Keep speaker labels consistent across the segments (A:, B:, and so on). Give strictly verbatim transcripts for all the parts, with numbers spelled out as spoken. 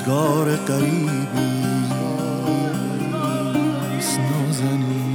A: روزگار غریبی است نازنین.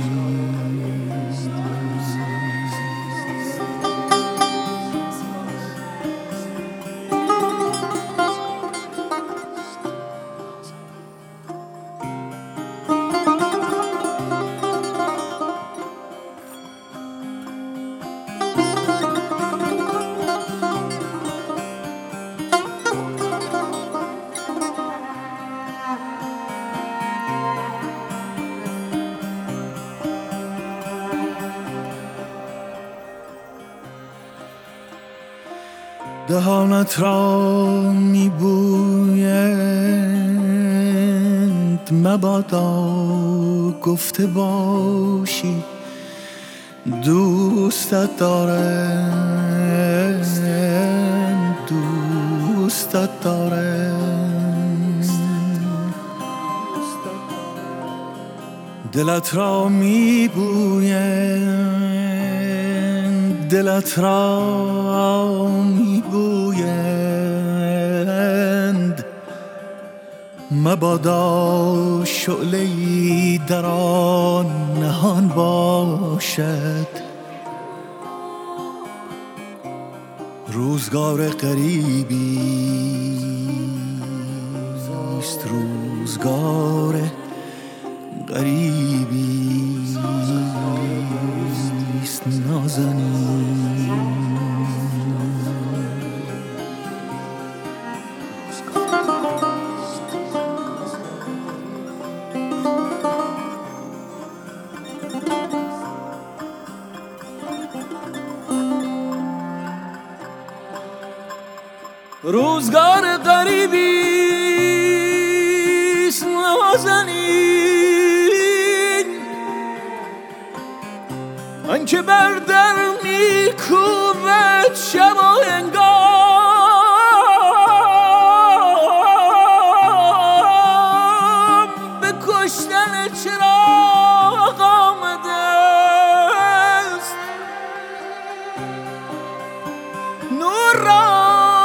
A: دهانت را میبویند مبادا گفته باشی دوستت دارم، دوستت دارم. دلت را میبویند، دلت را میبویند مبادا شعله‌ای در آن نهان باشد. روزگار غریبی است، روزگار غریبی است نازنین.
B: روزگار غریبی است نازنین، آنکه بر در میکوبد شب و هنگام، به کشتن چراغ آمده است. نور را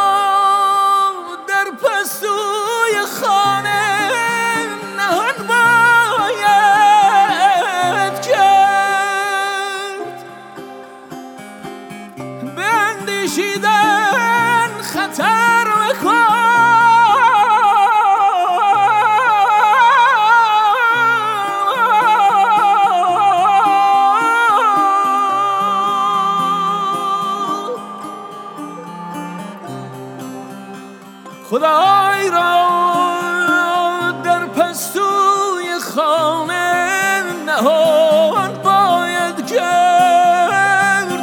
B: اندیشیدن خطر خدای را در پستوی خانه نهان باید کرد.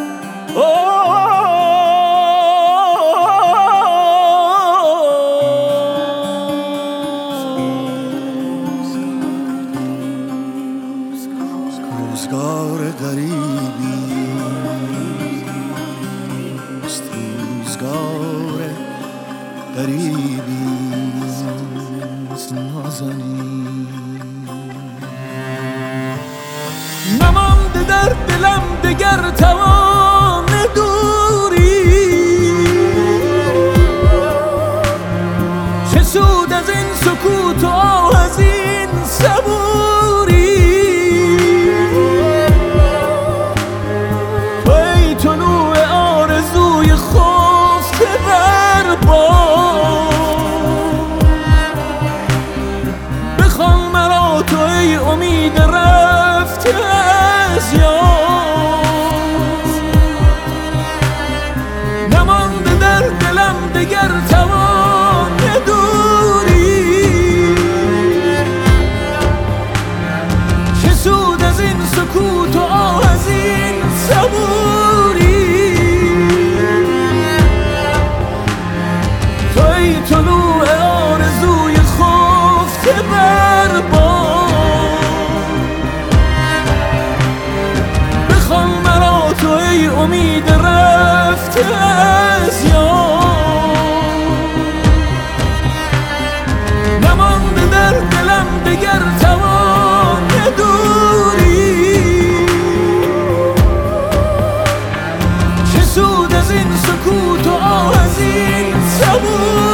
A: روزگار غریبی است، روزگار غریبی است نازنین.
B: نمانده در دلم دگر توان دوری، چه سود از این سکوت و از این صبوری. تو ای طلوع آرزوی خفته بر بام، بخوان مرا تو ای امید رفته از یاد. نمانده در دلم دگر توان دوری، چه سود از این سکوت و از این صبوری. تو ای طلوع آرزوی خفته بر بام، بخوان مرا تو ای امید رفته از یاد. نمانده در دلم دگر توان دوری، چه سود از این سکوت و از این صبور.